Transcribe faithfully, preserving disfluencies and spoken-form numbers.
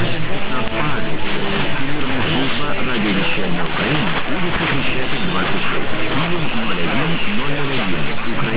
Павел, Всемирная служба радиовещания Украины, улица Крещатик, двадцать шесть, Киев ноль один ноль ноль один, Украина.